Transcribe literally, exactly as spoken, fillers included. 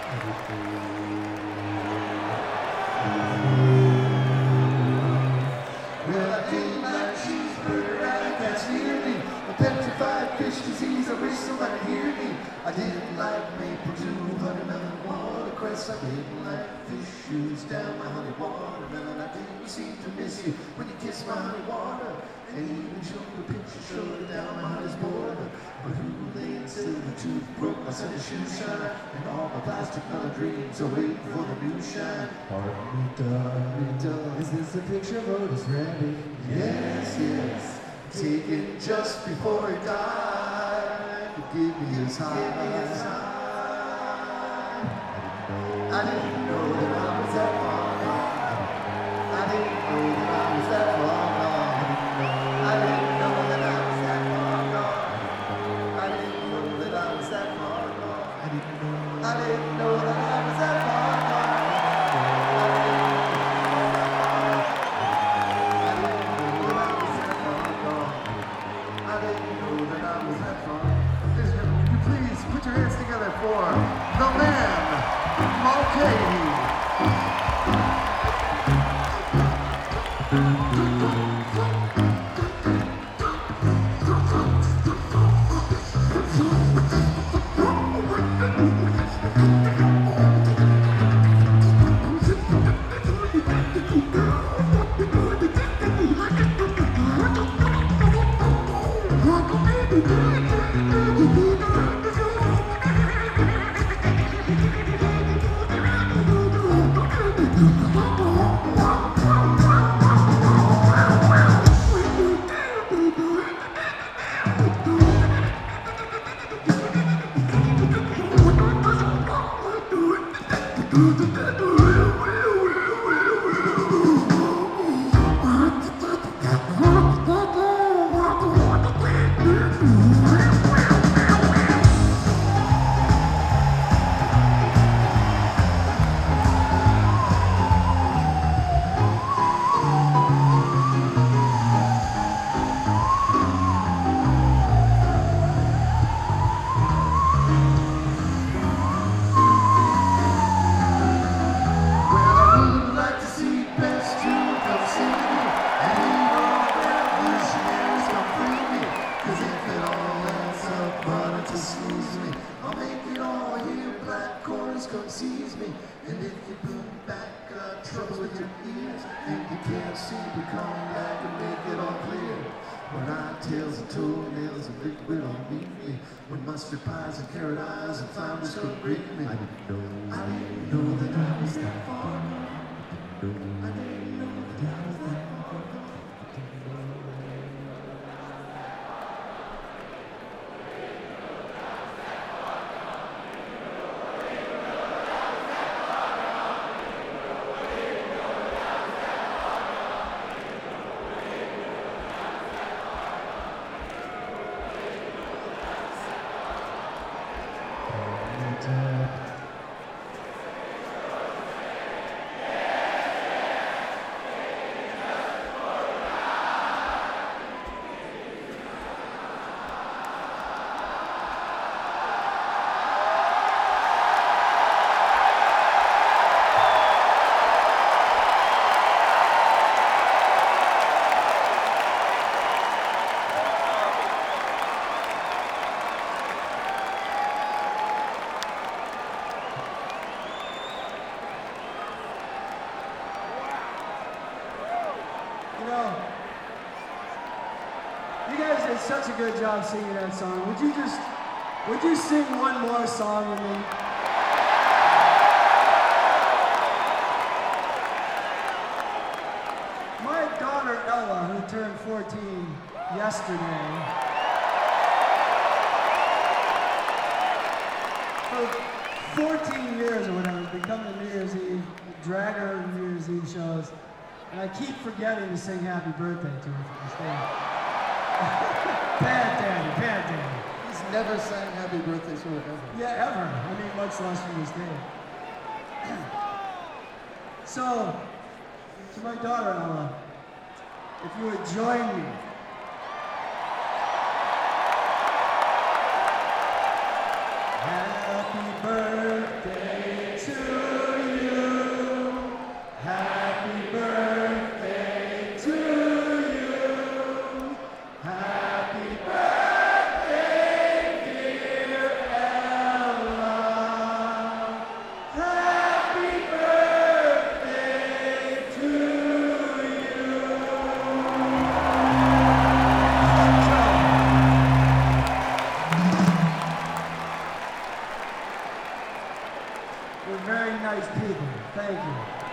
Well, I didn't like cheeseburger, I that's near me. A petrified fish disease, I wish somebody hear me. I didn't like maple dew, honey melon, watercress. I didn't like fish shoes down my honey watermelon. I didn't seem to miss you when you kissed my honey water. And even showed the picture, showed it down my honey's border. But who laid silver tooth broke my Sunday shoe shine, and all my plastic colored dreams are waiting for the new shine. Pardon me, darling, darling, is this a picture of Otis Redding? Yes, yes, taken just before he died. Give me his high. I didn't know that I was that far gone. I didn't know that I was that far gone. I didn't know that I was that far gone. I didn't know that I was that far gone. I didn't know. I didn't know that I was that far gone. I didn't know that I was that far gone. I didn't know that I was that far gone. Ladies and gentlemen, would you please put your hands together for the man, Mulcahy. Such a good job singing that song. Would you just, would you sing one more song with me? My daughter Ella, who turned fourteen yesterday, for fourteen years or whatever, been coming to New Year's Eve, drag her to New Year's Eve shows, and I keep forgetting to sing happy birthday to her from the stage. Bad daddy, bad daddy. He's never sang happy birthday to her ever. Yeah, ever. I mean, much less from this day. So, to my daughter Ella, if you would join me. Happy birthday You're very nice people. Thank you.